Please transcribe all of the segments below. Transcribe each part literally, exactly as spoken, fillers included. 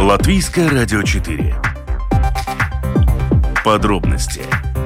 Латвийское радио четыре. Подробности.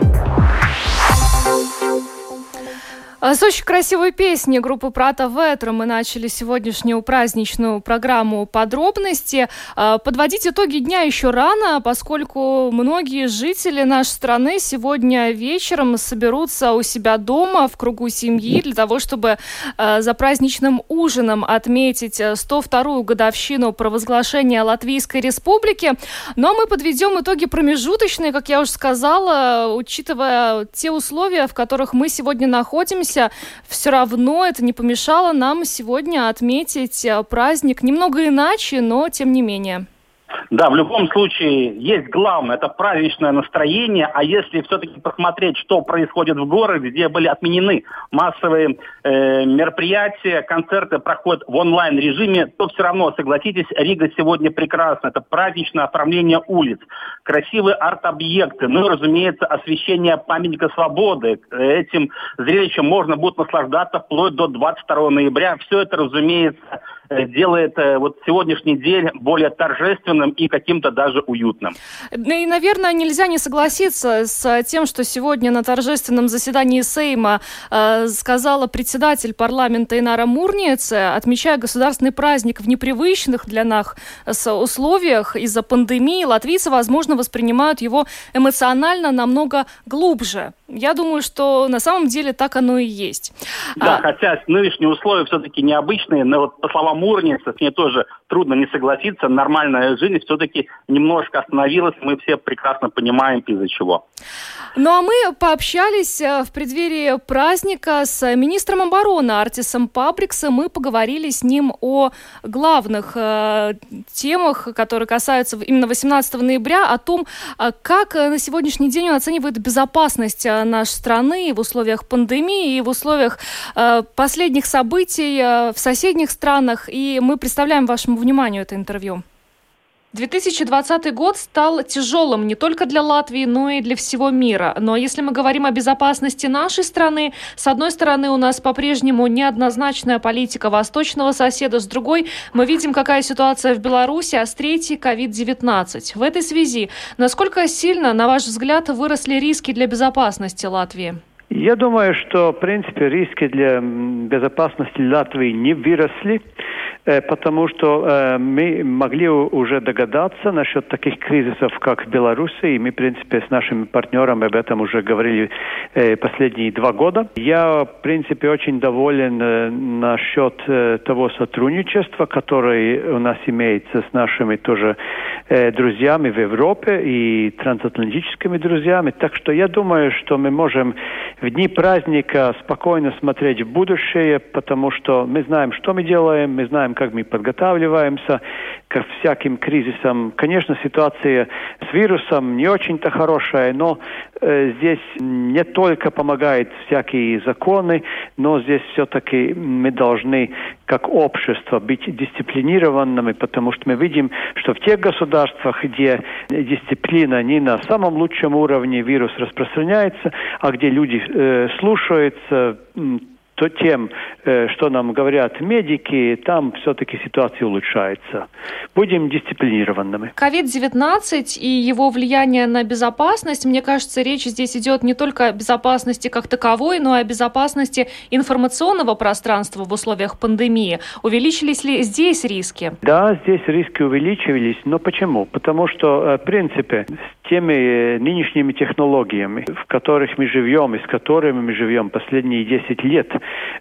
С очень красивой песни группы Prāta Vētra мы начали сегодняшнюю праздничную программу «Подробности». Подводить итоги дня еще рано, поскольку многие жители нашей страны сегодня вечером соберутся у себя дома в кругу семьи для того, чтобы за праздничным ужином отметить сто вторую годовщину провозглашения Латвийской Республики. Но мы подведем итоги промежуточные, как я уже сказала, учитывая те условия, в которых мы сегодня находимся. Все равно это не помешало нам сегодня отметить праздник немного иначе, но тем не менее. Да, в любом случае есть главное, это праздничное настроение, а если все-таки посмотреть, что происходит в городе, где были отменены массовые э, мероприятия, концерты проходят в онлайн-режиме, то все равно, согласитесь, Рига сегодня прекрасна. Это праздничное оформление улиц, красивые арт-объекты, ну и, разумеется, освещение памятника свободы. Этим зрелищем можно будет наслаждаться вплоть до двадцать второго ноября. Все это, разумеется, делает вот сегодняшний день более торжественным и каким-то даже уютным. И, наверное, нельзя не согласиться с тем, что сегодня на торжественном заседании Сейма э, сказала председатель парламента Инара Мурниece, отмечая государственный праздник в непривычных для нас условиях из-за пандемии, латвийцы, возможно, воспринимают его эмоционально намного глубже. Я думаю, что на самом деле так оно и есть. Да, а... хотя нынешние условия все-таки необычные, но вот по словам Мурниece, с ней тоже трудно не согласиться, нормальная жизнь все-таки немножко остановилась, мы все прекрасно понимаем, из-за чего. Ну а мы пообщались в преддверии праздника с министром обороны Артисом Пабриксом. Мы поговорили с ним о главных э, темах, которые касаются именно восемнадцатого ноября, о том, как на сегодняшний день он оценивает безопасность нашей страны в условиях пандемии и в условиях э, последних событий э, в соседних странах. И мы представляем вашему вниманию это интервью. две тысячи двадцатый год стал тяжелым не только для Латвии, но и для всего мира. Но если мы говорим о безопасности нашей страны, с одной стороны, у нас по-прежнему неоднозначная политика восточного соседа, с другой мы видим, какая ситуация в Беларуси, а с третьей ковид девятнадцать. В этой связи, насколько сильно, на ваш взгляд, выросли риски для безопасности Латвии? Я думаю, что, в принципе, риски для безопасности Латвии не выросли, потому что мы могли уже догадаться насчет таких кризисов, как в Беларуси, и мы, в принципе, с нашими партнерами об этом уже говорили последние два года. Я, в принципе, очень доволен насчет того сотрудничества, которое у нас имеется с нашими тоже друзьями в Европе и трансатлантическими друзьями. Так что я думаю, что мы можем в дни праздника спокойно смотреть в будущее, потому что мы знаем, что мы делаем, мы знаем, как мы подготавливаемся к всяким кризисам. Конечно, ситуация с вирусом не очень-то хорошая, но э, здесь не только помогают всякие законы, но здесь все-таки мы должны как общество быть дисциплинированными, потому что мы видим, что в тех государствах, где дисциплина не на самом лучшем уровне, вирус распространяется, а где люди э, слушаются то тем, что нам говорят медики, там все-таки ситуация улучшается. Будем дисциплинированными. ковид девятнадцать и его влияние на безопасность, мне кажется, речь здесь идет не только о безопасности как таковой, но и о безопасности информационного пространства в условиях пандемии. Увеличились ли здесь риски? Да, здесь риски увеличивались. Но почему? Потому что, в принципе, с теми нынешними технологиями, в которых мы живем и с которыми мы живем последние десять лет,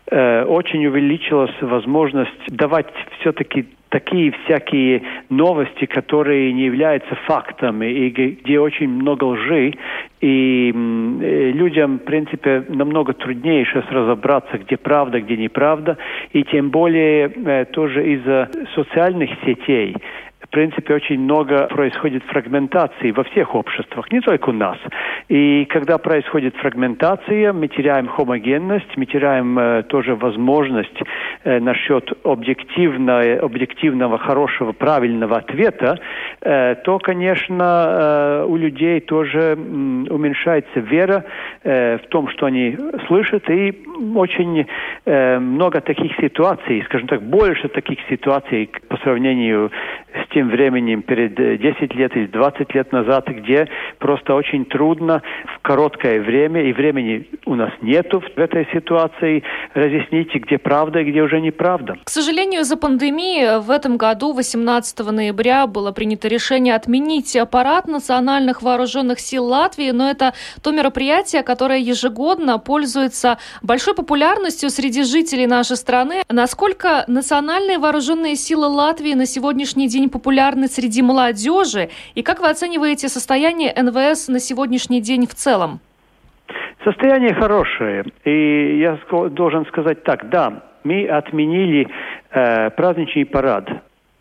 очень увеличилась возможность давать все-таки такие всякие новости, которые не являются фактами, и где очень много лжи, и людям, в принципе, намного труднее сейчас разобраться, где правда, где неправда, и тем более тоже из-за социальных сетей. В принципе, очень много происходит фрагментации во всех обществах, не только у нас. И когда происходит фрагментация, мы теряем хомогенность, мы теряем э, тоже возможность э, насчет объективного, объективного, хорошего, правильного ответа, э, то, конечно, э, у людей тоже э, уменьшается вера э, в том, что они слышат, и очень э, много таких ситуаций, скажем так, больше таких ситуаций по сравнению с с тем временем перед десять лет или двадцать лет назад, где просто очень трудно в короткое время, и времени у нас нету в этой ситуации, разъяснить, где правда и где уже неправда. К сожалению, из-за пандемии в этом году, восемнадцатого ноября, было принято решение отменить парад национальных вооруженных сил Латвии, но это то мероприятие, которое ежегодно пользуется большой популярностью среди жителей нашей страны. Насколько национальные вооруженные силы Латвии на сегодняшний день популярны среди молодежи? И как вы оцениваете состояние эн вэ эс на сегодняшний день в целом? Состояние хорошее. И я должен сказать так, да, мы отменили э, праздничный парад.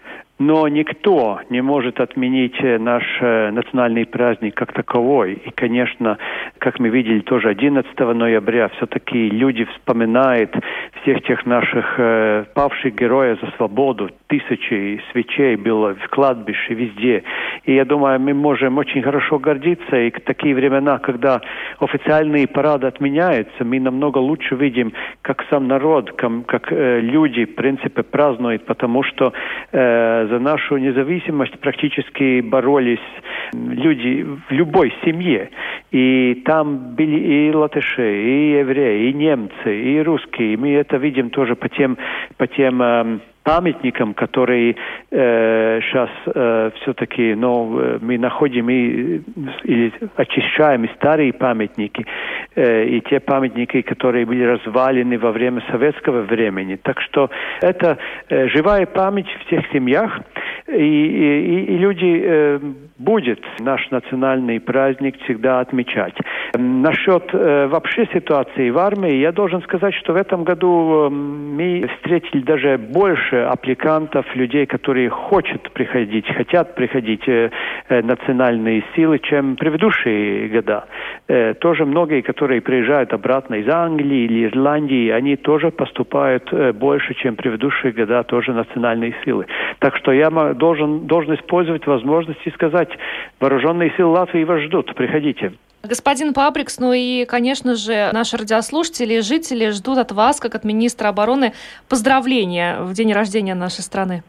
Но никто не может отменить наш э, национальный праздник как таковой. И, конечно, как мы видели тоже одиннадцатого ноября, все-таки люди вспоминают всех тех наших э, павших героев за свободу. Тысячи свечей было в кладбище, везде. И я думаю, мы можем очень хорошо гордиться. И в такие времена, когда официальные парады отменяются, мы намного лучше видим, как сам народ, как, как э, люди, в принципе, празднуют, потому что э, за нашу независимость практически боролись люди в любой семье. И там были и латыши, и евреи, и немцы, и русские. Мы это видим тоже по тем, по тем э, памятникам, которые э, сейчас э, все-таки, ну, мы находим и, или очищаем и старые памятники, э, и те памятники, которые были развалены во время советского времени. Так что это э, живая память в всех семьях, и, и, и люди э, будут наш национальный праздник всегда отмечать. Насчет э, вообще ситуации в армии, я должен сказать, что в этом году э, мы встретили даже больше аппликантов, людей, которые хотят приходить, хотят приходить э, э, национальные силы, чем предыдущие года. Э, тоже многие, которые приезжают обратно из Англии или Ирландии, они тоже поступают э, больше, чем предыдущие года, тоже национальные силы. Так что я должен, должен использовать возможность и сказать, вооруженные силы Латвии вас ждут, приходите. Господин Пабрикс, ну и, конечно же, наши радиослушатели и жители ждут от вас, как от министра обороны, поздравления в день рождения нашей страны.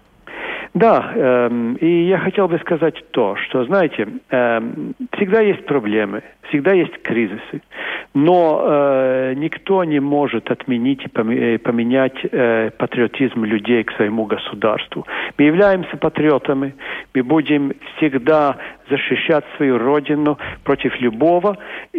Да, э, и я хотел бы сказать то, что, знаете, э, всегда есть проблемы, всегда есть кризисы, но э, никто не может отменить и поменять э, патриотизм людей к своему государству. Мы являемся патриотами, мы будем всегда защищать свою родину против любого,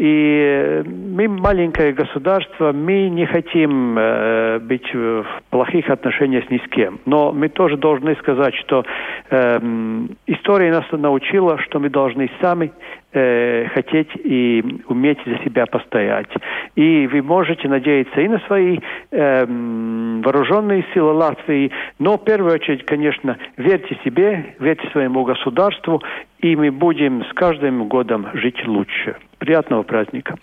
и мы маленькое государство, мы не хотим э, быть в плохих отношениях ни с кем, но мы тоже должны сказать, что э, история нас научила, что мы должны сами э, хотеть и уметь за себя постоять. И вы можете надеяться и на свои э, вооруженные силы Латвии, но в первую очередь, конечно, верьте себе, верьте своему государству, и мы будем с каждым годом жить лучше. Приятного праздника.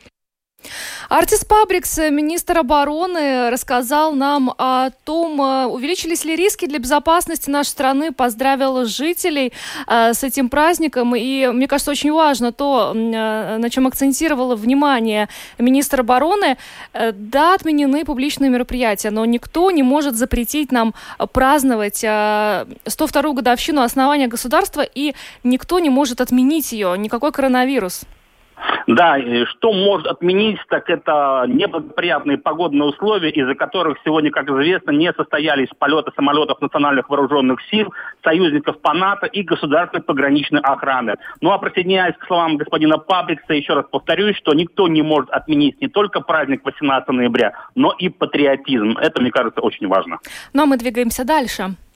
Артис Пабрикс, министр обороны, рассказал нам о том, увеличились ли риски для безопасности нашей страны, поздравил жителей э, с этим праздником. И, мне кажется, очень важно то, э, на чем акцентировало внимание министр обороны. Э, да, отменены публичные мероприятия, но никто не может запретить нам праздновать э, сто вторую годовщину основания государства, и никто не может отменить ее, никакой коронавирус. Да, что может отменить, так это неблагоприятные погодные условия, из-за которых сегодня, как известно, не состоялись полеты самолетов национальных вооруженных сил, союзников по НАТО и государственной пограничной охраны. Ну а присоединяясь к словам господина Пабрикса, еще раз повторюсь, что никто не может отменить не только праздник восемнадцатого ноября, но и патриотизм. Это, мне кажется, очень важно. Ну а мы двигаемся дальше.